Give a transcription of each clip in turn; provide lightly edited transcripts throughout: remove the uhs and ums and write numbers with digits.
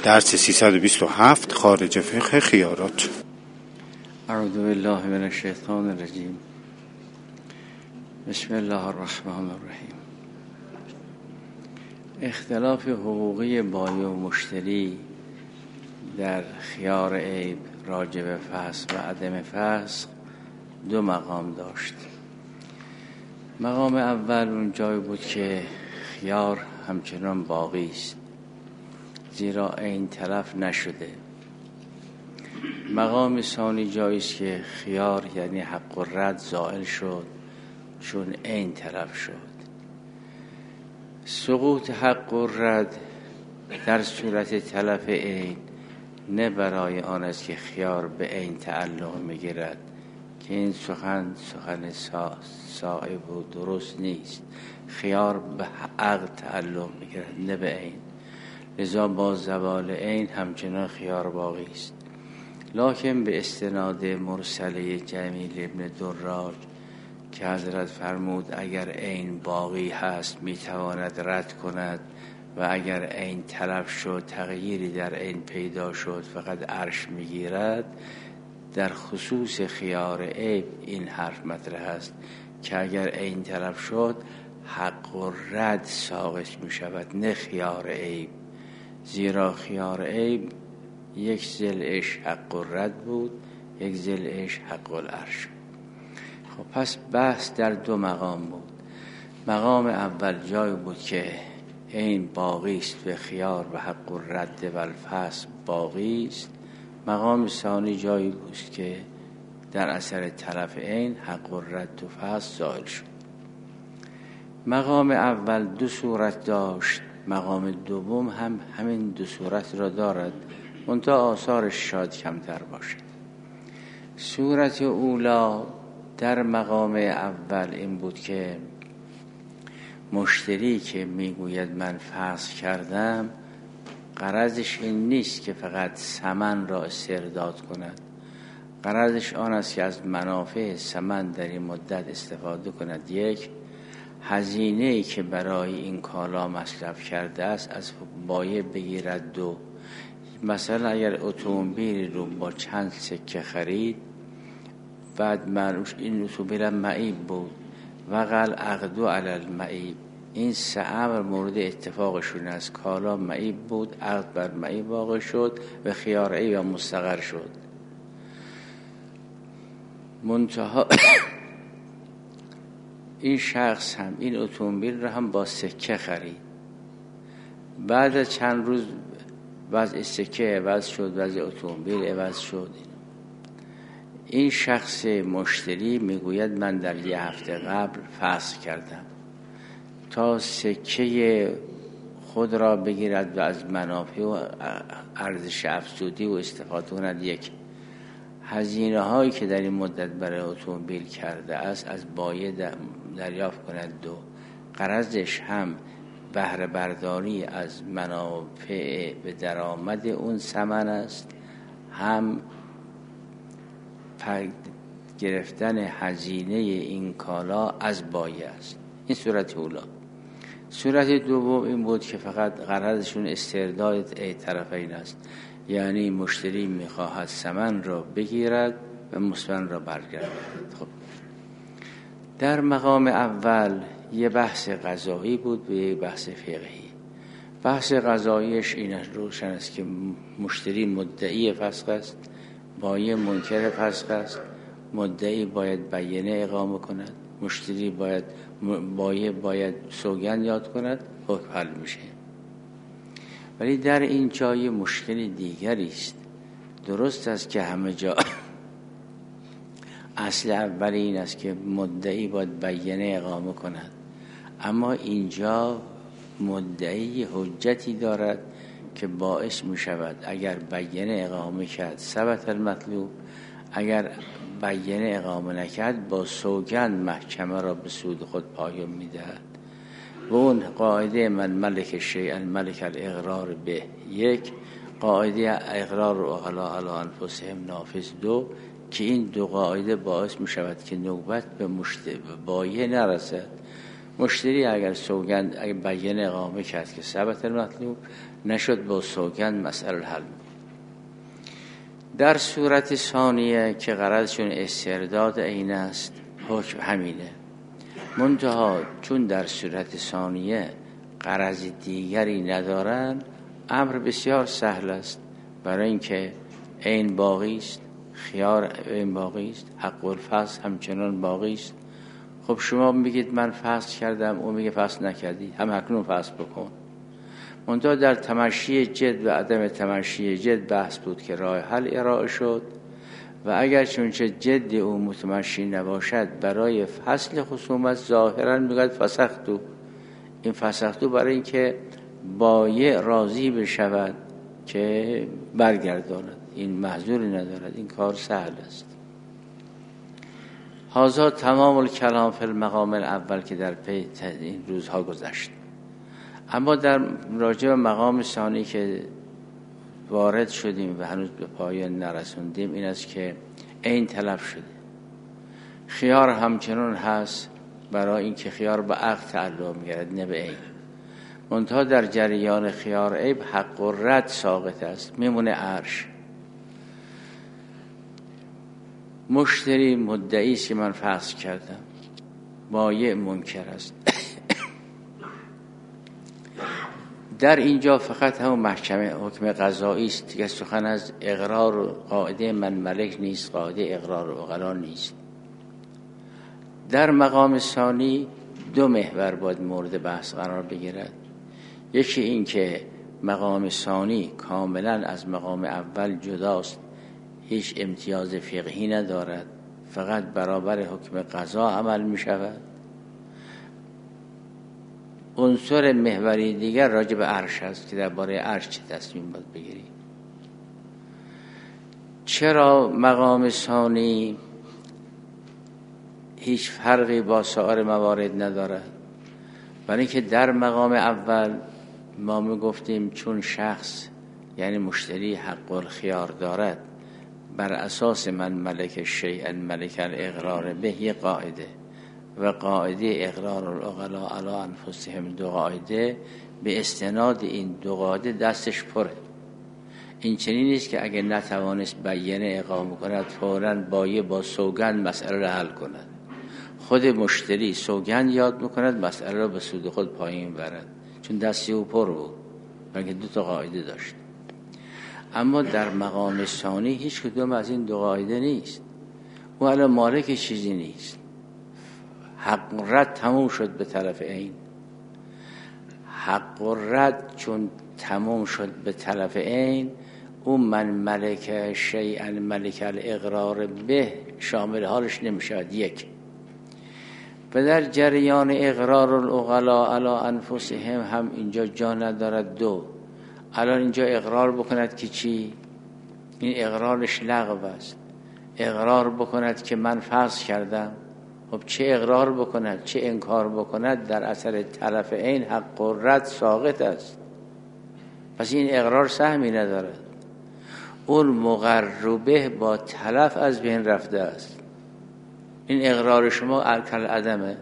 درس 327 خارج فقه خیارات. اعوذ بالله من الشیطان الرجیم. بسم الله الرحمن الرحیم. اختلاف حقوقی بایع و مشتری در خیار عیب راجع به فسخ و عدم فسخ دو مقام داشت. مقام اول اون جایی بود که خیار همچنان باقی است، زیرا عین تلف نشده. مقام ثانی جایی است که خیار یعنی حق الرد زائل شد چون عین تلف شد. سقوط حق الرد در صورت تلف عین نه برای آن است که خیار به عین تعلق میگیرد که این سخن صائب و درست نیست. خیار به عقد تعلق میگیرد نه به عین، لذا با زوال عین همچنان خیار باقی است. لکن به استناد مرسله جمیل ابن دراج که حضرت فرمود اگر عین باقی هست میتواند رد کند و اگر عین تلف شد تغییری در عین پیدا شد فقط عرش میگیرد، در خصوص خیار عیب این حرف مطرح است که اگر عین تلف شد حق و رد ساقط می شود نه خیار عیب، زیرا خیار عیب یک ضلعش حق و رد بود، یک ضلعش حق العرش. خب پس بحث در دو مقام بود. مقام اول جای بود که عین باقی است و خیار و حق الرد و الفسخ باقی است. مقام ثانی جایی بود که در اثر تلف عین حق الرد و فسخ زائل شد. مقام اول دو صورت داشت، مقام دوم هم همین دو صورت را دارد، منتها آثارش شاید کمتر باشد. صورت اولا در مقام اول این بود که مشتری که میگوید من فسخ کردم غرضش این نیست که فقط ثمن را استرداد کند، غرضش آن است که از منافع ثمن در این مدت استفاده کند. یک، هزینه‌ای که برای این کالا مصرف کرده است از بایع بگیرد. دو، مثلا اگر اتومبیل رو با چند سکه خرید، بعد معلومش این اتومبیل معیب بود وقل عقدو علی المعیب، این سه امر مورد اتفاقشون است. کالا معیب بود، عقد بر معیب واقع شد و خیار عیب مستقر شد. منتها این شخص هم این اتومبیل رو هم با سکه خرید، بعد از چند روز وضع سکه عوض شد، وضع اتومبیل عوض شد. این شخص مشتری میگوید من در یه هفته قبل فسخ کردم تا سکه خود را بگیرد و از منافع و ارزش افزودی و استفاده کند. یک، هزینه هایی که در این مدت برای اتومبیل کرده است از بایع دریافت کند. دو، غرضش هم بهره برداری از منافع به درآمد اون ثمن است، هم گرفتن هزینه این کالا از بایع است. این صورت اولا. صورت دوم این بود که فقط غرضشون استرداد طرفین است، یعنی مشتری میخواهد ثمن را بگیرد و مثمن را برگرداند. خب در مقام اول یه بحث قضایی بود و یه بحث فقهی. بحث قضاییش این روشن است که مشتری مدعی فسخ است، بایع منکر فسخ است. مدعی باید بیانیه اقامه کند، بایع باید سوگند یاد کند، حکم حل میشه. ولی در این جای مشکل دیگری است. درست است که همه جا اصل اولی این است که مدعی باید بیانیه اقامه کند، اما اینجا مدعی حجتی دارد که باعث می شود اگر بیانیه اقامه کرد ثبت المطلوب، اگر بیانیه اقامه نکرد با سوگند محکمه را به سود خود پایان می دهد. و اون قاعده من ملک شیئا ملک الاقرار به، یک، قاعده اقرار و اغلا علی انفسهم نافذ. دو، که این دو قاعده باعث می شود که نوبت به بایع نرسد مشتری اگر سوگند اگر بیان اقامه کرد که ثبت المطلوب، نشد با سوگند مسئله حل. در صورت ثانیه که غرضشون استرداد عین است، حکم همینه. منتها چون در صورت ثانیه غرض دیگری ندارن، امر بسیار سهل است، برای اینکه عین باقی است، خیار عین باقی است، حق الفصل همچنان باقی است. خب شما میگید من فصل کردم، اون میگه فصل نکردی، هم اکنون فصل بکن. منتها در تمشی جد و عدم تمشی جد بحث بود که راه حل ارائه شد و اگر چونچه جد او متمشی نباشد، برای فصل خصومت ظاهرا میگوید فسختو. این فسختو برای اینکه بایع راضی بشود که برگرداند، این محذوری ندارد، این کار سهل است. هذا تمام الکلام فی المقام الاول که در پی این روزها گذشت. اما در راجع به مقام ثانی که وارد شدیم و هنوز به پایان نرسوندیم، این است که عین تلف شده، خیار همچنان هست، برای اینکه خیار به عقد تعلق می‌گیرد نه به عین. منتها در جریان خیار عیب حق و رد ساقط است، میمونه عرش. مشتری مدعی است که من فسخ کردم، بایع منکر است. در اینجا فقط هم محکمه حکم قضایی است که سخن از اقرار و قاعده من ملک نیست، قاعده اقرار و عقلا نیست. در مقام ثانی دو محور باید مورد بحث قرار بگیرد. یکی این که مقام ثانی کاملا از مقام اول جداست، هیچ امتیاز فقهی ندارد، فقط برابر حکم قضا عمل می شود. عنصر محوری دیگر راجع به عرش است که درباره عرش چه تصمیم باید بگیری. چرا مقام ثانی هیچ فرقی با سایر موارد ندارد؟ برای اینکه در مقام اول ما می گفتیم چون شخص یعنی مشتری حق الخیار دارد، بر اساس من ملک شیئا ملک الاقرار به یه قاعده و قاعده اقرار العقلاء علی انفسهم دو قاعده، به استناد این دو قاعده دستش پره. این چنین نیست که اگه نتوانست بیانه اقامه کند فوراً با سوگند مسئله را حل کند. خود مشتری سوگند یاد میکند، مسئله را به سود خود پایین برد، چون دستی او پر بود، بلکه دو تا قاعده داشت. اما در مقام ثانی هیچ کدوم از این دو قاعده نیست. او الان مالک چیزی نیست، حق رد تموم شد به طرف عین. حق رد چون تموم شد به طرف عین، او من ملک شیئا ملک الاقرار به شامل حالش نمیشود. یک و در جریان اقرار العقلاء علی انفسهم هم اینجا جا ندارد. دو الان اینجا اقرار بکند که چی؟ این اقرارش لغو است. اقرار بکند که من فسخ کردم. خب چه اقرار بکند چه انکار بکند، در اثر طرف عین حق و رد ساقط است. پس این اقرار سهمی ندارد. اون مقربه با تلف از بین رفته است. این اقرار شما الکل عدمه.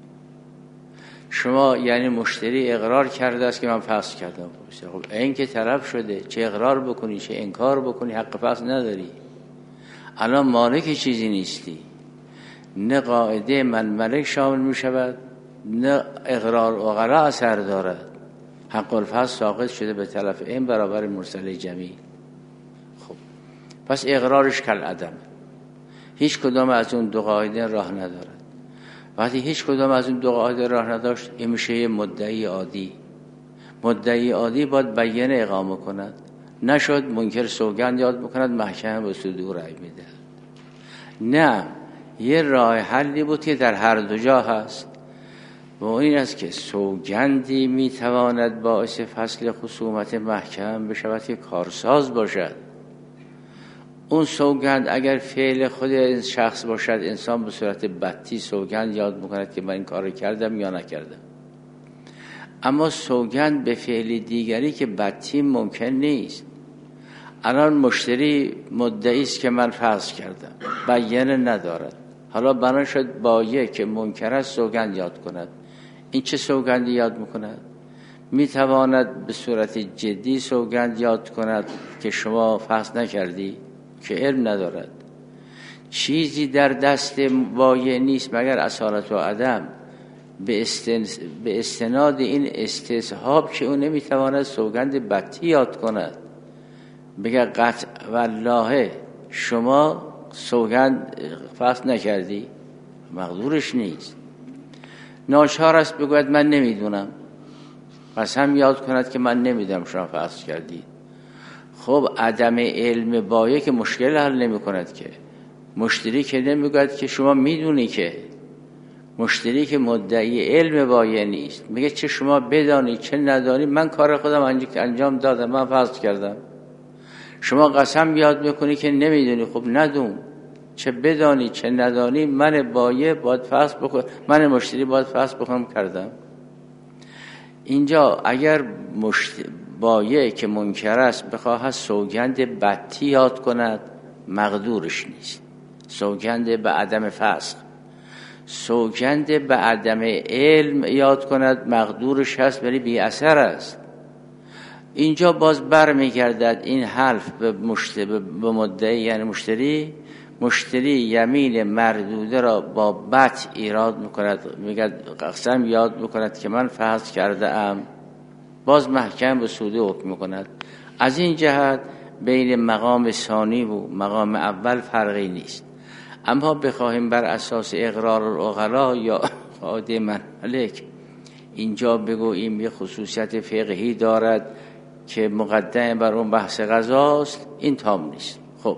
شما یعنی مشتری اقرار کرده است که من فسخ کردم. خب این که طرف شده، چه اقرار بکنی چه انکار بکنی حق فسخ نداری. الان مالک چیزی نیستی، نه قاعده من ملک شامل می شود، نه اقرار عقلا اثر دارد. حق الفصل ساقط شده به طرف این برابر مرسل جمیع. خب پس اقرارش کل عدم، هیچ کدام از اون دو قاعده راه ندارد. وقتی هیچ کدام از اون دو قاعده راه نداشت، این میشه مدعی عادی. مدعی عادی باید بیانه اقامه کند، نشد منکر سوگند یاد بکند، محکمه به صدور رأی میده. نه، یه راه حلی بود که در هر دو جا هست و این است که سوگندی میتواند باعث فصل خصومت محکم بشود که کارساز باشد. اون سوگند اگر فعل خود این شخص باشد، انسان به صورت بطی سوگند یاد میکند که من این کار کردم یا نکردم. اما سوگند به فعل دیگری که بطی ممکن نیست. الان مشتری مدعی است که من فسخ کردم، بیانه ندارد. حالا بنا شد بایع که منکر است سوگند یاد کند. این چه سوگندی یاد میکند؟ میتواند به صورت جدی سوگند یاد کند که شما فحص نکردی، که علم ندارد. چیزی در دست وایع نیست مگر اصالت و عدم. به استناد این استصحاب که اون نمیتواند سوگند بطی یاد کند، بگه قطع والله شما سوگند فحص نکردی، مقدورش نیست. ناچار است بگوید من نمیدونم، قسم یاد کند که من نمیدونم شما فحص کردید. خب عدم علم وایع که مشکل حل نمی کند که. مشتری که نمیگوید که شما میدونی، که مشتری که مدعی علم وایع نیست میگه چه شما بدانی چه ندانی، من کار خودم انجام دادم، من فحص کردم. شما قسم یاد میکنی که نمیدونی، خب ندون، چه بدانی چه ندانی، من وایع باید فحص بکنم، من مشتری باید فحص بکنم کردم. اینجا اگر وایع که منکر است بخواهد سوگند بطی یاد کند، مقدورش نیست. سوگند به عدم فسق، سوگند به عدم علم یاد کند، مقدورش هست ولی بی اثر است. اینجا باز برمیگردد این حلف به مدعی، یعنی مشتری یمین مردوده را با بط ایراد میکند، میگه قسم یاد میکند که من فحص کرده ام، باز محکم به سوده حکم میکند. از این جهت بین مقام ثانی و مقام اول فرقی نیست. اما بخواهیم بر اساس اقرار العقلا یا قاعده من ملک اینجا بگوییم یه خصوصیت فقهی دارد که مقدم بر اون بحث قضاست، این تام نیست. خب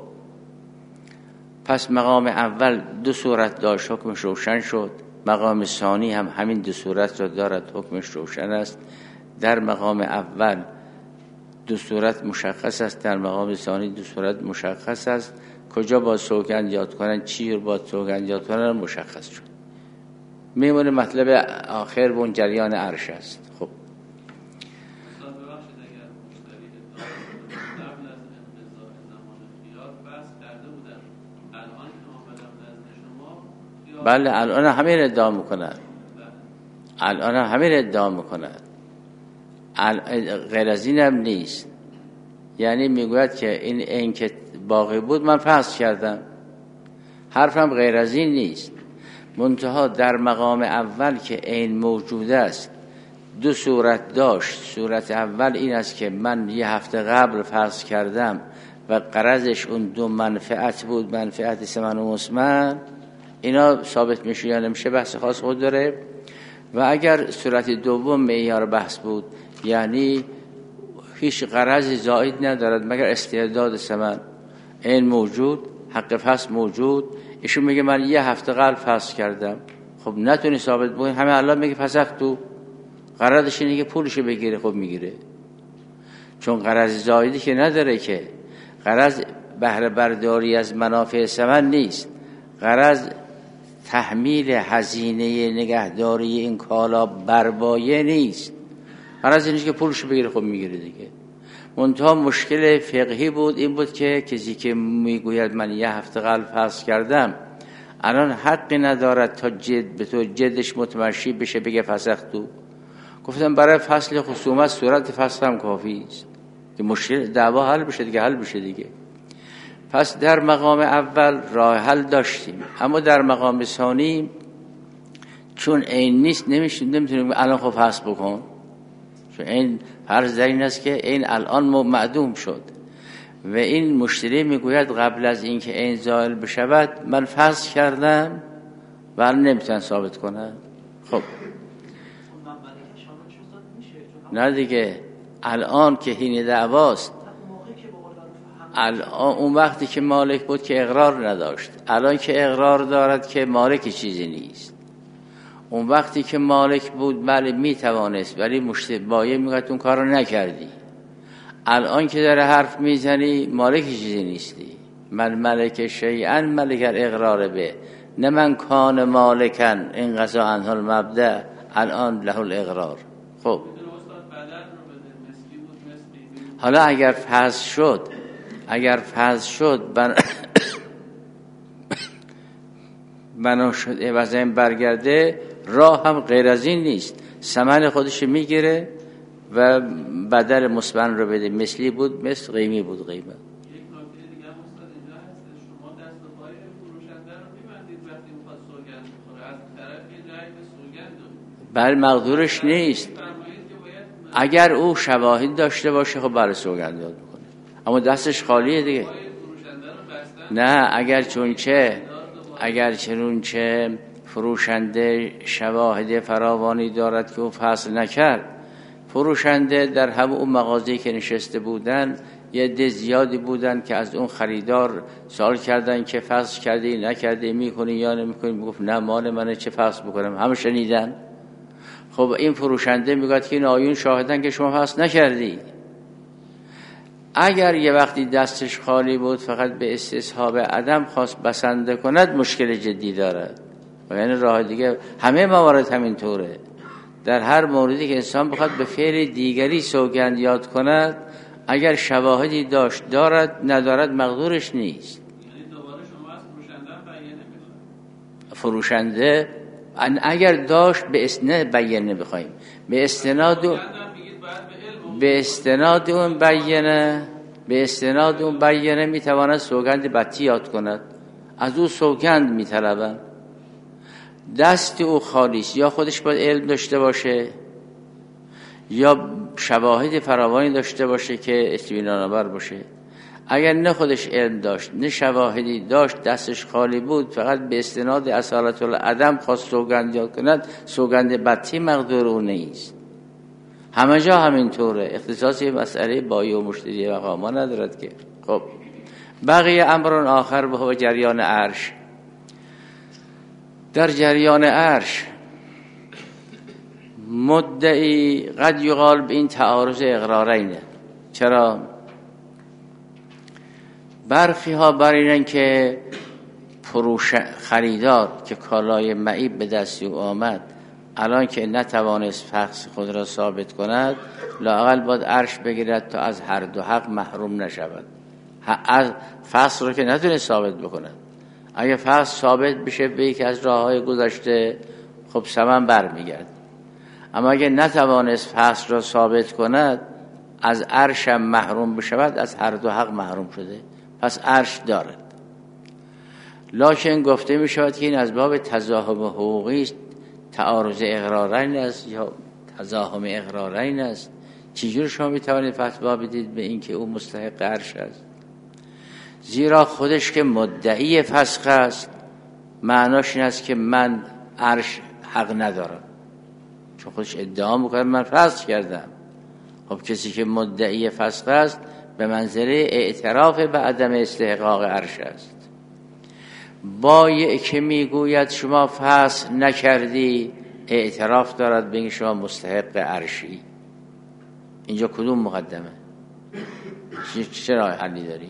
پس مقام اول دو صورت داشت، حکمش روشن شد. مقام ثانی هم همین دو صورت را دارد، حکمش روشن است. در مقام اول دو صورت مشخص است، در مقام ثانی دو صورت مشخص است. کجا با سوگند یاد کنن، چی رو با سوگند یاد کنن مشخص شد. میمونه مطلب آخر و اون جریان عرش است. خب بله الان همین ادعا میکنن، الان همین ادعا میکنن، غیر از این هم نیست. یعنی میگوید که این که باقی بود من فحص کردم، حرفم غیر از این نیست. منتها در مقام اول که عین موجود است دو صورت داشت. صورت اول این است که من یه هفته قبل فحص کردم و غرضش اون دو منفعت بود، منفعت ثمن و مسمن، اینا ثابت میشه یا نمیشه بحث خاص خود داره. و اگر صورت دوم معیار بحث بود، یعنی هیچ غرض زائد ندارد مگر استعداد ثمن، این موجود، حق فحص موجود، ایشون میگه من یه هفته قبل فحص کردم، خب نتونی ثابت بکنی، همه الان میگه فسخت تو، غرضش اینه که پولشو بگیره، خب میگیره، چون غرض زائدی که نداره، که غرض بهره برداری از منافع ثمن نیست، غرض تحمیل هزینه نگهداری این کالا بر وایع نیست، غرض اینه که پولشو بگیره، خب میگیره دیگه. منتها مشکل فقهی بود، این بود که کسی که میگوید من یه هفته قبل فحص کردم الان حقی ندارد تا به تو جدش متمشی بشه بگه فسخت تو. گفتم برای فصل خصومت صورت فسخ هم کافی است که مشکل دعوا حل بشه دیگه، حل بشه دیگه. پس در مقام اول راه حل داشتیم، اما در مقام ثانی چون این نیست نمیتونیم الان خب فحص بکن، چون این فرض در این است که این الان معدوم شد و این مشتری میگوید قبل از اینکه این زائل بشود من فحص کردم و الان نمیتونن ثابت کنن. خب نه دیگه، الان که حین دعواست، الان اون وقتی که مالک بود که اقرار نداشت، الان که اقرار دارد که مالک چیزی نیست. اون وقتی که مالک بود بله میتوانست، ولی مشتبایه میگه اون کار رو نکردی. الان که داره حرف میزنی مالک چیزی نیستی. من ملک شیئا ملک اقرار به، نه من کان مالکن این قضا عنه المبدأ الان له الاقرار. خب حالا اگر فحص شد بنا شد عوض این برگرده، راه هم غیر از این نیست، ثمن خودش میگیره و بدل مثمن رو بده. مثلی بود مثل، قیمی بود قیمه. بر مقدورش نیست. اگر او شواهد داشته باشه خب برای سوگند یاد میکنه، اما دستش خالیه دیگه. نه اگر چنونچه فروشنده شواهد فراوانی دارد که او فصل نکرد، فروشنده در همه اون مغازه‌ای که نشسته بودن یه عده زیادی بودن که از اون خریدار سوال کردن که فصل کردی نکردی، میکنی یا نمیکنی، میگفت نه مال منه چه فصل بکنم، همه شنیدن. خب این فروشنده میگه که این آیون شاهدن که شما فصل نکردی. اگر یه وقتی دستش خالی بود فقط به استصحاب عدم خواست بسنده کند، مشکل جدی دارد. و یعنی راه دیگه همه موارد همین طوره. در هر موردی که انسان بخواد به فعل دیگری سوگند یاد کند، اگر شواهدی دارد ندارد مقدورش نیست. یعنی دوباره شما از فروشنده اگر داشت به اسناد بیانه بخوایم، به استناد اون بیانه میتواند سوگند بطی یاد کند، از او سوگند میطلبم. دست او خالیست، یا خودش باید علم داشته باشه یا شواهد فراوانی داشته باشه که اطمینان آور باشه. اگر نه خودش علم داشت نه شواهدی داشت، دستش خالی بود، فقط به استناد اصالت العدم خواست سوگند یاد کند، سوگند بطی مقدور او نیست. همه جا همین طوره، اختصاصی مسئله بایی و مشتری مقاما ندارد که. خب بقیه امران آخر به جریان عرش. در جریان عرش مدعی قد یقال به این تعارض اقرارینه. چرا؟ برخی ها برینن که خریدار که کالای معیب به دست او آمد، الان که نتوانست فحص خود را ثابت کند، لااقل باید عرش بگیرد تا از هر دو حق محروم نشود. از فحص رو که نتونه ثابت بکند، اگه فحص ثابت بشه به یکی از راههای گذشته، خب ثمن برمیگرد. اما اگه نتوانست فحص را ثابت کند، از عرش هم محروم بشود، از هر دو حق محروم شده، پس عرش دارد. لکن گفته می شود که این از باب تزاحم حقوقی است، تعارض اقرارین است یا تزاحم اقرارین است. چجور شما می توانید فتوا بدید به این که او مستحق عرش است؟ زیرا خودش که مدعی فسخ است، معناش این است که من عرش حق ندارم، چون خودش ادعا میکنه من فسخ کردم. خب کسی که مدعی فسخ است به منزله اعتراف به عدم استحقاق عرش است. با که میگوید شما فسخ نکردی، اعتراف دارد به اینکه شما مستحق عرشی. اینجا کدوم مقدمه؟ چه راه حلی داری؟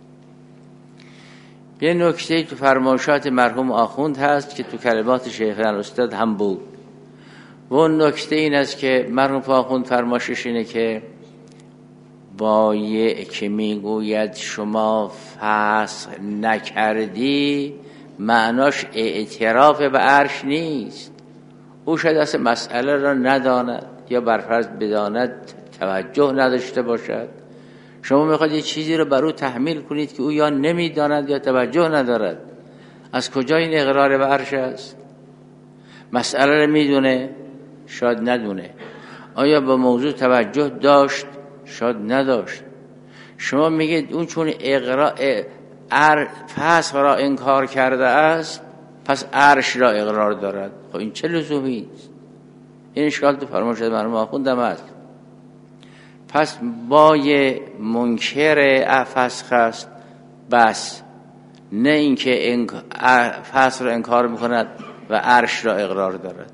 یه نکته تو فرمایشات مرحوم آخوند هست که تو کلمات شیخ الاستاد هم بود. و اون نکته این است که مرحوم آخوند فرمایشش اینه که با که میگوید شما فسخ نکردی، معناش اعتراف به عرش نیست. او شاید اصلا مسئله را نداند یا برفرض بداند توجه نداشته باشد. شما میخواید یه چیزی رو بر او تحمیل کنید که او یا نمیداند یا توجه ندارد. از کجا این اقرار به عرش است؟ مسئله رو میدونه، شاید ندونه. آیا به موضوع توجه داشت؟ شاید نداشت. شما میگید اون چون فسخ را انکار کرده است، پس عرش را اقرار دارد. خب این چه لزومی است؟ این اشکال تو فرمایش مرحوم آخوندم است. پس بای منکر فسخ است بس، نه اینکه فسخ را انکار میکند و عرش را اقرار دارد.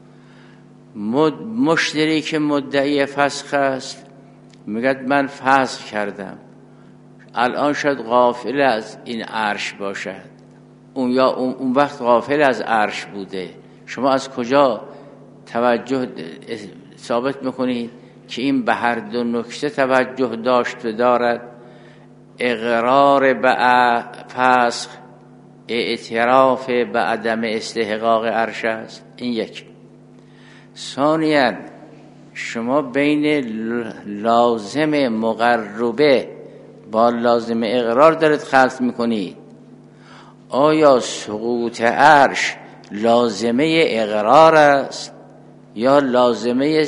مشتری که مدعی فسخ است میگه من فسخ کردم، الان شاید غافل از این عرش باشد، اون وقت غافل از عرش بوده. شما از کجا توجه ثابت میکنید که این به هر دو نکته توجه داشت و دارد؟ اقرار به فسخ اعتراف به عدم استحقاق عرش است. این یک. ثانیاً شما بین لازم مقربه با لازم اقرار دارید خلط میکنید. آیا سقوط عرش لازمه اقرار است یا لازمه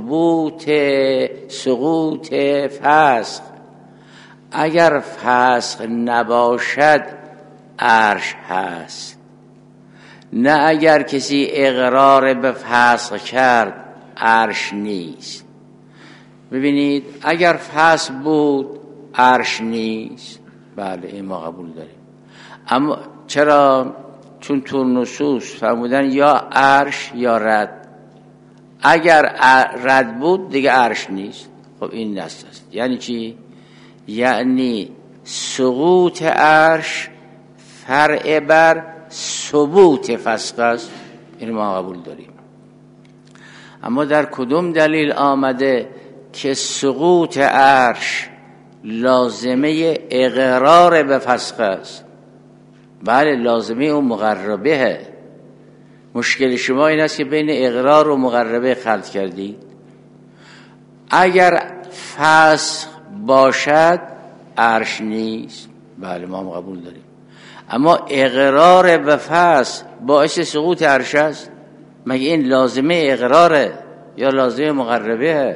سقوط فسخ؟ اگر فسخ نباشد عرش هست، نه اگر کسی اقرار به فسخ کرد عرش نیست. ببینید اگر فسخ بود عرش نیست، بله این ما قبول داریم. اما چرا؟ چون تو نصوص فرمودن یا عرش یا رد. اگر رد بود دیگه عرش نیست. خب این نص است. یعنی چی؟ یعنی سقوط عرش فرع بر ثبوت فسق است. این ما قبول داریم. اما در کدوم دلیل آمده که سقوط عرش لازمه اقرار به فسق است؟ بله لازمه اون مقربه. مشکل شما این است که بین اقرار و مقربه خلط کردید. اگر فسق باشد عرش نیست، بله ما هم قبول داریم. اما اقرار به فسق باعث سقوط عرش است؟ مگه این لازمه اقراره یا لازمه مقربه؟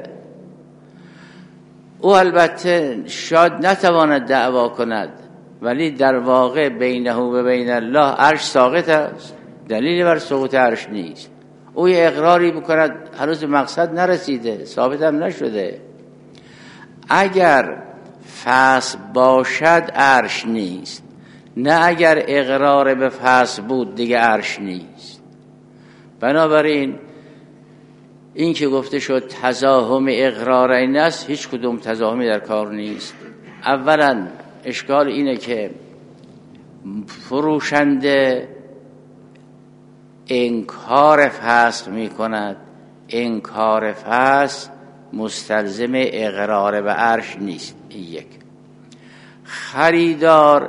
او البته شاید نتواند دعوا کند، ولی در واقع بینه و بین الله عرش ساقط است، دلیلی بر سقوط عرش نیست. او یه اقراری بکند هنوز مقصد نرسیده، ثابت هم نشده. اگر فسق باشد عرش نیست، نه اگر اقرار به فسق بود دیگه عرش نیست. بنابراین این که گفته شد تزاحم اقرارین است، هیچ کدوم تزاحمی در کار نیست. اولا اشکال اینه که فروشنده انکار فسق می کند. انکار فسق مستلزم اقرار به عرش نیست. این یک. خریدار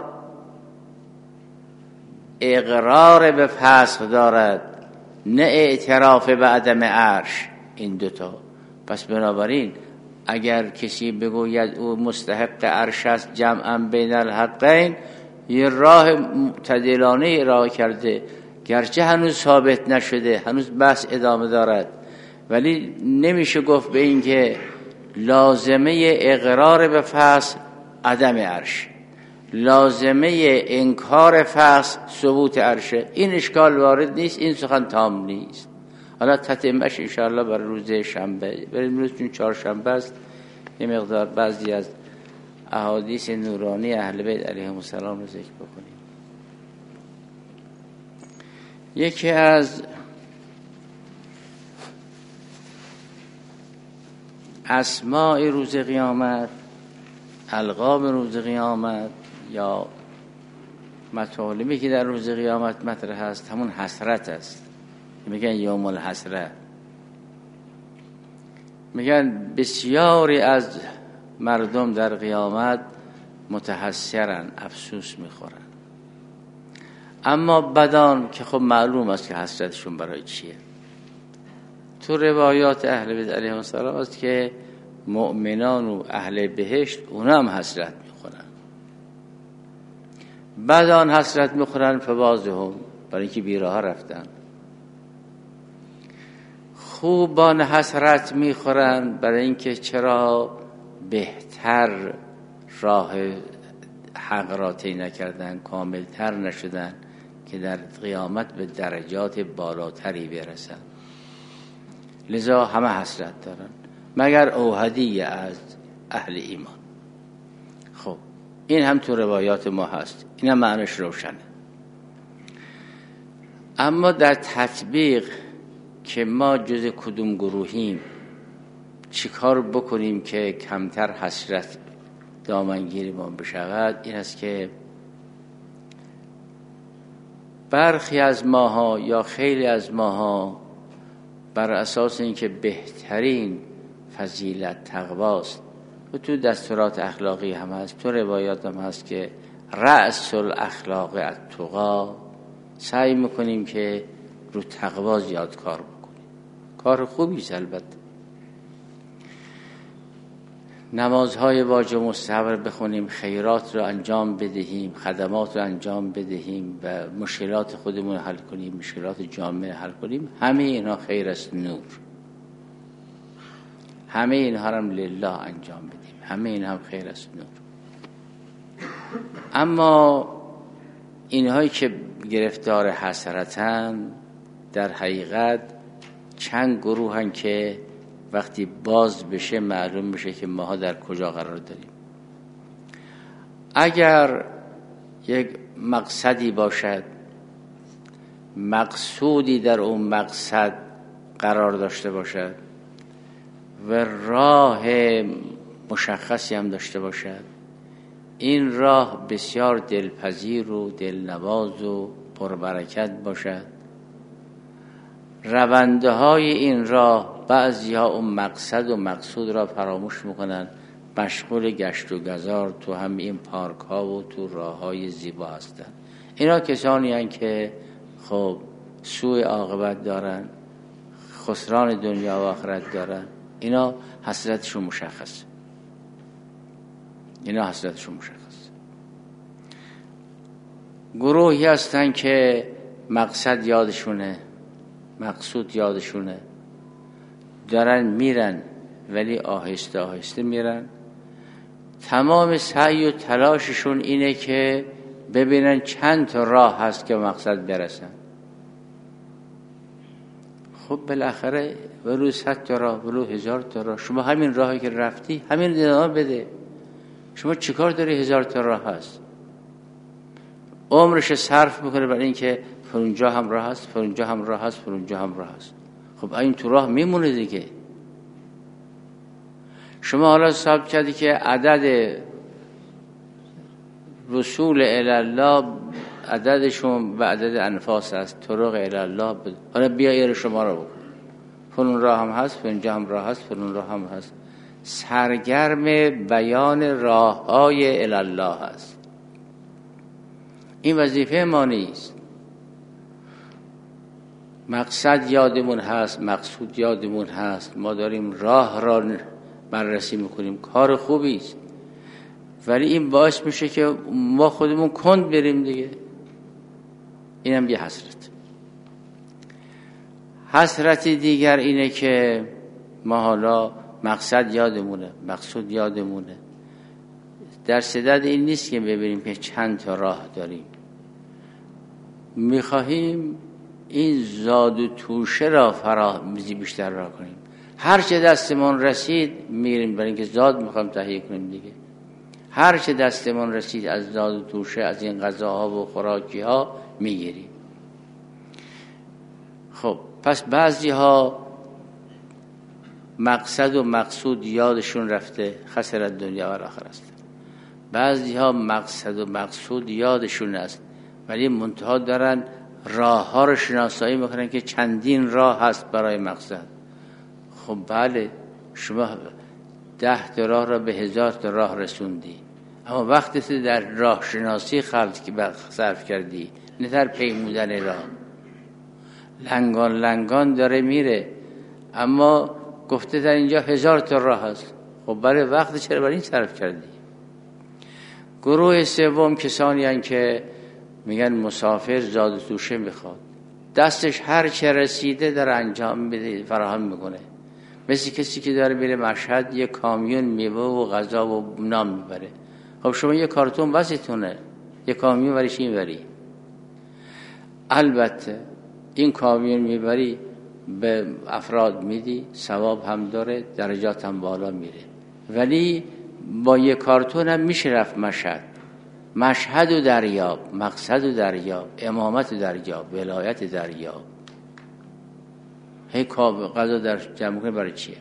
اقرار به فسق دارد، نه اعتراف به عدم عرش. این دوتا. پس بنابراین اگر کسی بگوید او مستحق عرش است جمعا بین الحقین، یه راه معتدلانه راه کرده، گرچه هنوز ثابت نشده، هنوز بحث ادامه دارد، ولی نمیشه گفت به این که لازمه اقرار به فسق عدم عرش، لازمه انکار فسق ثبوت عرشه. این اشکال وارد نیست، این سخن تام نیست. حالا تتمهش انشاءالله برای روز شنبه بریم، روز چون چهارشنبه است یه مقدار بعضی از احادیث نورانی اهل بیت علیهم السلام رو ذکر بکنیم. یکی از اسماء روز قیامت، القاب روز قیامت یا مطالبی که در روز قیامت مطرح است، همون حسرت است. میگن یوم الحسرت. میگن بسیاری از مردم در قیامت متحسرن، افسوس میخورن. اما بدان که خب معلوم است که حسرتشون برای چیه. تو روایات اهل بیت علیهم السلام است که مؤمنان و اهل بهشت اونا هم حسرت میخورن. بدان حسرت میخورن فبازهم، برای اینکه بیراه رفتن. خوبان حسرت میخورن برای اینکه چرا بهتر راه حق را طی نکردن، کاملتر نشدن که در قیامت به درجات بالاتری برسن. لذا همه حسرت دارن مگر اوحدی از اهل ایمان. خب این هم تو روایات ما هست، این هم معنیش روشنه. اما در تطبیق که ما جز کدوم گروهیم، چی کار بکنیم که کمتر حسرت دامنگیر ما بشود، این است که برخی از ماها یا خیلی از ماها بر اساس اینکه بهترین فضیلت تقواست و تو دستورات اخلاقی هم هست، تو روایات هم هست که رأس الاخلاق التقی، سعی میکنیم که رو تقوا زیاد کار بکنیم. کار خوبی است البته. نمازهای واجب مستحب بخونیم، خیرات رو انجام بدهیم، خدمات رو انجام بدهیم و مشکلات خودمون حل کنیم، مشکلات جامعه حل کنیم. همه اینها خیر است، نور. همه اینها رو لله انجام بدیم، همه اینها هم خیر است، نور. اما اینهایی که گرفتار حسرتن در حقیقت چند گروهن که وقتی باز بشه معلوم بشه که ماها در کجا قرار داریم. اگر یک مقصدی باشد، مقصودی در اون مقصد قرار داشته باشد و راه مشخصی هم داشته باشد، این راه بسیار دلپذیر و دلنواز و پربرکت باشد، رونده های این راه بعضی ها اون مقصد و مقصود را فراموش میکنن، مشغول گشت و گذار تو هم این پارک ها و تو راه های زیبا هستن. اینا کسانی هستند که خب سوء عاقبت دارن، خسران دنیا و آخرت دارن. اینا حسرتشون مشخص، گروهی هستن که مقصد یادشونه، مقصود یادشونه، دارن میرن ولی آهسته آهسته میرن. تمام سعی و تلاششون اینه که ببینن چند تا راه هست که مقصد برسن. خب بالاخره ولو 100 تا راه، ولو 1000 تا راه، شما همین راهی که رفتی همین ادامه بده. شما چیکار داری 1000 تا راه هست؟ عمرش صرف میکنه برای اینکه فرونجا هم راه هست، فرونجا هم راه هست، فرونجا هم راه هست. خب این تو راه میمونه دیگه. شما حالا حساب کردی که عدد وصول الی الله عددشون به عدد انفاس است، طرق الی الله. حالا بیا این شما رو بکن، فرون راه هم هست، فرونجا هم راه هست، فرون راه هم هست. سرگرم بیان راههای الی الله هست. این وظیفه ما نیست. مقصد یادمون هست، مقصود یادمون هست، ما داریم راه را بررسی میکنیم، کار خوبی است، ولی این باعث میشه که ما خودمون کند بریم دیگه. اینم یه حسرت. حسرتی دیگر اینه که ما حالا مقصد یادمونه، مقصود یادمونه، در صدد این نیست که ببینیم که چند تا راه داریم. میخواهیم این زاد و توشه را بیشتر را کنیم. هر چه دستمون رسید میریم، برای اینکه زاد میخوایم تهیه کنیم دیگه. هر چه دستمون رسید از زاد و توشه، از این غذاها و خوراکی ها میگیریم. خب پس بعضی ها مقصد و مقصود یادشون رفته، خسرت دنیا و آخرت است. بعضی ها مقصد و مقصود یادشون است ولی منتها دارن راه ها رو شناسایی میکنن که چندین راه هست برای مقصد. خب بله، شما 10 تا راه را به 1000 تا راه رسوندی، اما وقتی تو در راه شناسی صرف کردی، نه در پیمودن راه. لنگان داره میره، اما گفته در اینجا 1000 تا راه هست. خب برای وقت چرا برای این صرف کردی؟ گروه سوم کسانی هستند که میگن مسافر زاد و توشه میخواد، دستش هر چه رسیده در انجام بده، فراهم میکنه. مثل کسی که داره میره مشهد یه کامیون میوه و غذا و نان میبره. خب شما یه کارتون بسیتونه، یه کامیون وریش این وری. البته این کامیون میبری به افراد میدی، ثواب هم داره، درجات هم بالا میره، ولی با یه کارتون هم میشه رفت مشهد و دریاب، مقصد و دریاب، امامت و دریاب، ولایت دریاب. هی غذا در جمع کنه برای چیه؟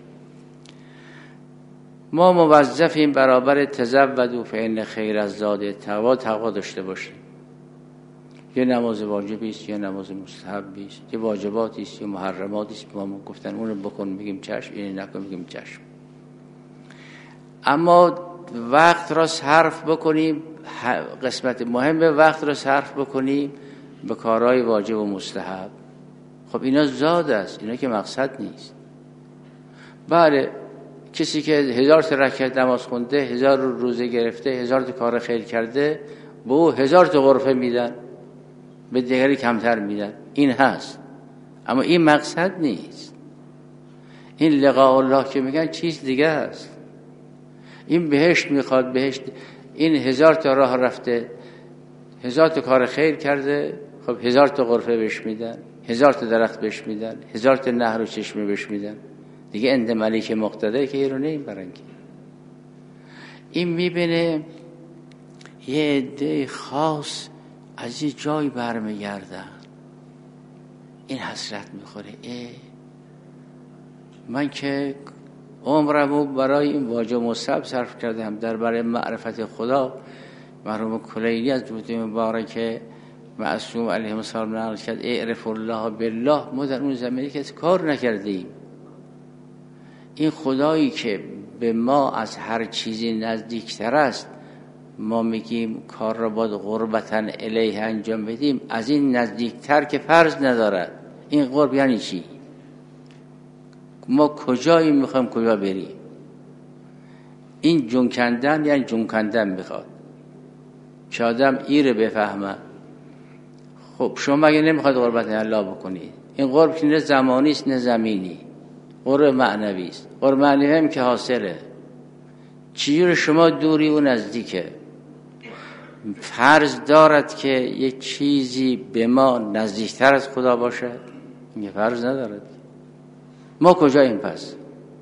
ما موظفیم برابر تزودوا فإن خیر الزاد تقوا داشته باشیم. یه نماز واجبی است، یه نماز مستحبی است، یه واجباتی است، یه محرماتی است. ما گفتن اون رو بکن میگیم چشم، این نکن میگیم چشم. اما وقت را صرف بکنیم، قسمت مهم وقت را صرف بکنیم به کارهای واجب و مستحب. خب اینا زاد است، اینا که مقصد نیست. بله کسی که 1000 تا رکعت نماز خونده، 1000 روزه گرفته، 1000 تا کار خیر کرده، به او 1000 تا غرفه میدن، به دیگری کمتر میدن. این هست، اما این مقصد نیست. این لقاء الله که میگن چیز دیگه است. این بهشت میخواد، بهشت. این 1000 تا راه رفته، 1000 تا کار خیر کرده، خب 1000 تا غرفه بهش میدن، 1000 تا درخت بهش میدن، 1000 تا نهر و چشمه بهش میدن. دیگه اند ملیک مقتدی که ایرو نمیبرن که. این میبینه یه عده خاص از یه جای برمیگردن، این حسرت میخوره. من که عمرمو برای این واجب مستحب صرف کردم درباره معرفت خدا. مرحوم کلینی از درود مبارک معصوم علیه السلام نقل کرد اعرف الله بالله. ما در اون زمینی که کار نکردیم. این خدایی که به ما از هر چیزی نزدیکتر است، ما میگیم کار را باید قربتاً الیه انجام بدیم، از این نزدیکتر که فرض ندارد. این قرب یعنی چی؟ ما کجایی میخوایم کجا بریم؟ این جون کندن یعنی جون کندن میخواد که آدم ایره بفهمه. خب شما مگه نمیخواد قربت الله بکنید؟ این قرب که نه زمانی است نه زمینی، قرب معنوی است. قرب معنوی هم که حاصله. چیزی شما دوری و نزدیکه. فرض دارد که یک چیزی به ما نزدیکتر از خدا باشد؟ این فرض ندارد. ما کجاییم پس؟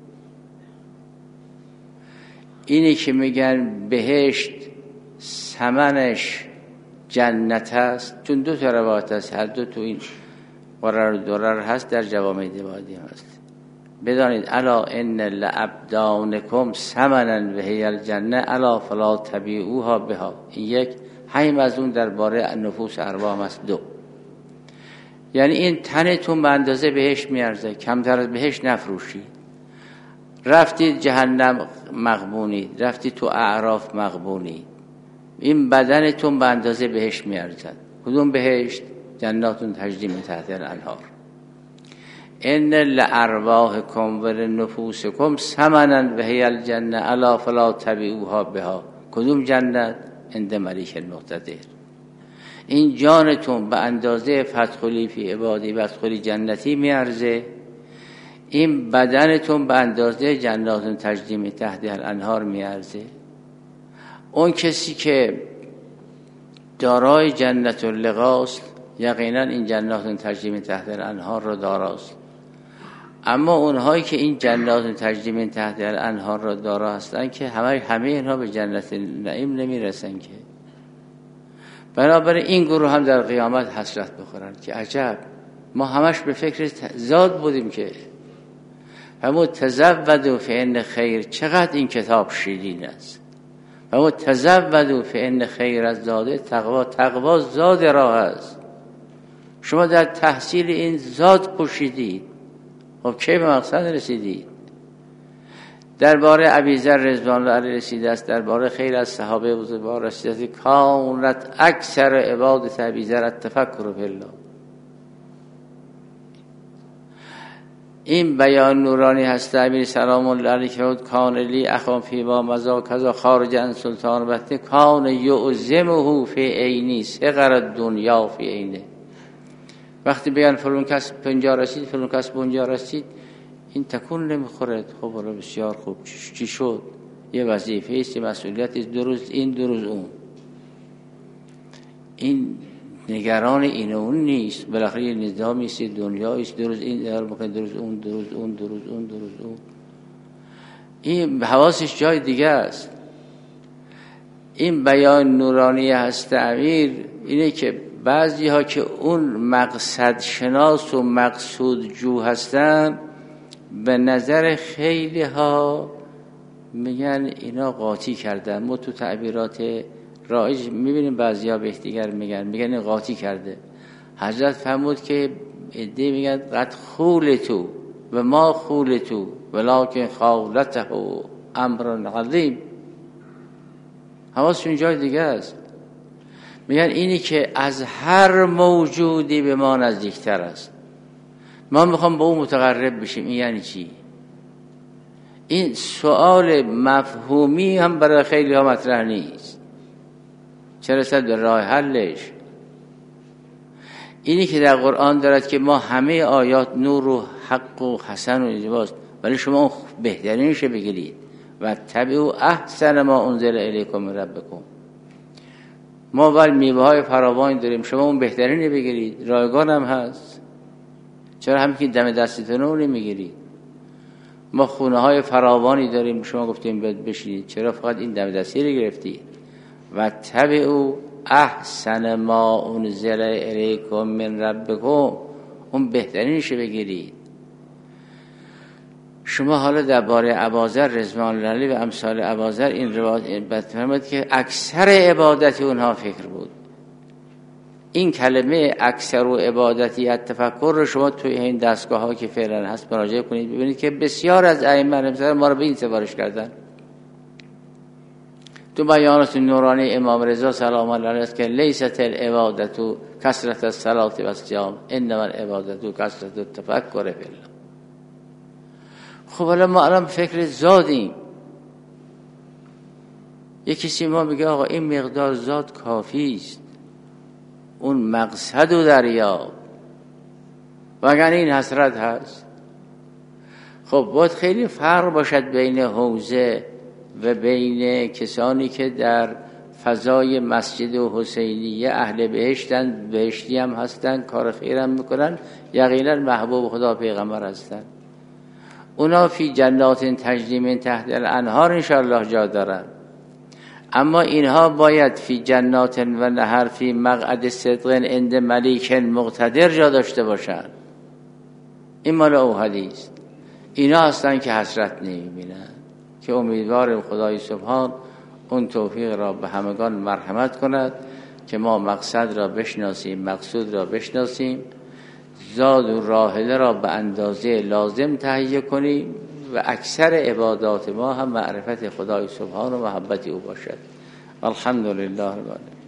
اینی که میگن بهشت ثمنش جنت است، چون 2 تا روایت است، هر دو تو این قرار درر هست، در جوامع دیوادی هست. بدانید الا ان لابدانکم ثمنا وهی الجنه الا فلا تبیعوها بها. این یک. همین از اون درباره نفوس ارواح است. 2 یعنی این تنتون به اندازه بهشت میارزه، کمتر از بهشت نفروشید. رفتید جهنم مغبونید، رفتید تو اعراف مغبونید. این بدنتون به اندازه بهشت میارزد. کدوم بهشت؟ جناتون تجری من تحت الانهار. ان لارواحکم و لنفوسکم ثمنا وهی الجنه الا فلا تبیعوها بها. کدوم جنت؟ عند ملیک المقتدر. این جانتون به اندازه فدخلی فی عبادی وادخلی جنتی میارزه. این بدنتون به اندازه جناتون تجری من تحت الانهار میارزه. اون کسی که دارای جنت اللقاست، یقینا این جنات تجری من تحت الانهار را داراست. اما اونهایی که این جنات تجری من تحت الانهار را دارا هستند که همه اینها به جنت نعیم نمیرسن که. بنابراین این گروه هم در قیامت حسرت بخورن که عجب، ما همش به فکر زاد بودیم که همون تزودوا فإن خیر. چقدر این کتاب شیرین است. همون تزودوا فإن خیر از زاده تقوا. تقوا زاد راه است. شما در تحصیل این زاد پوشیدید، خب کی به مقصد رسیدید؟ درباره ابیذر رضوان الله علیه رسیده است، درباره خیر از صحابه بزرگوار رسیده است. کانت اکثر عبادت ابیذر التفکر فی الله. این بیان نورانی هست. امیر سلام الله علیه که کان لی اخوان فی ما مزا کذا خارج عن سلطان بطن کان یعظمه فی عینی صغر دنیا فی عینه. وقتی بیان فلان کس 50 رسید، فلان کس 50 رسید، این تکون نمیخورد. خب حالا بسیار خوب، چی شد؟ یه وظیفه است، مسئولیت است، درست این درست اون. این نگران این و اون نیست. بالاخره یه نظامی است، دنیایی است، درست این درست اون درست اون درست اون درست اون. این حواسش جای دیگه است. این بیان نورانی هست امیر اینه که بعضی ها که اون مقصد شناس و مقصود جو هستن، به نظر خیلی ها میگن اینا قاطی کردن. ما تو تعبیرات رایج میبینیم بعضی ها به دیگر میگن این قاطی کرده. حضرت فرمود که عده میگن قد خولتو و ما خولتو ولکن خولته امر عظیم. حواسشون جای دیگه است. میگن اینی که از هر موجودی به ما نزدیکتر است، ما میخوام به اون متقرب بشیم. این یعنی چی؟ این سوال مفهومی هم برای خیلی ها مطرح نیست، چه رسد به راه حلش. اینی که در قرآن دارد که ما همه آیات نور و حق و حسن و زیباست، ولی شما اون بهترینش بگیرید و تبعوا احسن ما انزل الیکم من ربکم. ما ولی میوه های فراوانی داریم، شما اون بهترین بگیرید. رایگان هم هست، چرا همین که دم دستتون رو نمیگیرید؟ ما خونه های فراوانی داریم، شما گفتیم بشینید، چرا فقط این دم دستی رو گرفتید؟ و تبعوا احسن ما انزل الیکم من ربکم، اون بهترینش بگیرید. شما حالا درباره اباذر رضوان الله علیه و امثال اباذر این روایت بفرمایید که اکثر عبادت اونها فکر بود. این کلمه اکثر و عبادتی تفکر رو شما توی این دستگاه ها که فعلا هست مراجعه کنید، ببینید که بسیار از ائمه مثلا ما رو به این سفارش کردن. تو بیانات نورانی امام رضا سلام الله علیه است که لیست العبادت کثرت الصلاه و الصیام انما العبادت کثرت التفکر فی الله. خب حالا ما الان فکر زادیم. یکی کسی ما میگه آقا این مقدار زاد کافی است، اون مقصد و دریاب، وگرنه این حسرت هست. خب باید خیلی فرق باشد بین حوزه و بین کسانی که در فضای مسجد و حسینیه اهل بهشتن، بهشتی هم هستن، کار خیر هم میکنن، یقینا محبوب خدا پیغمبر هستن. اونا فی جنات تجری من تحت الانهار انشاءالله جا دارن. اما اینها باید فی جنات و نهر فی مقعد صدق عند ملیک مقتدر جا داشته باشن. این مال او حدیث. اینا هستن که حسرت نمیبینن، که امیدوارم خدای سبحان اون توفیق را به همگان مرحمت کند که ما مقصد را بشناسیم، مقصود را بشناسیم، زاد و راحله را به اندازه لازم تهیه کنیم و اکثر عبادات ما هم معرفت خدای سبحان و محبت او باشد. الحمدلله رب العالمین.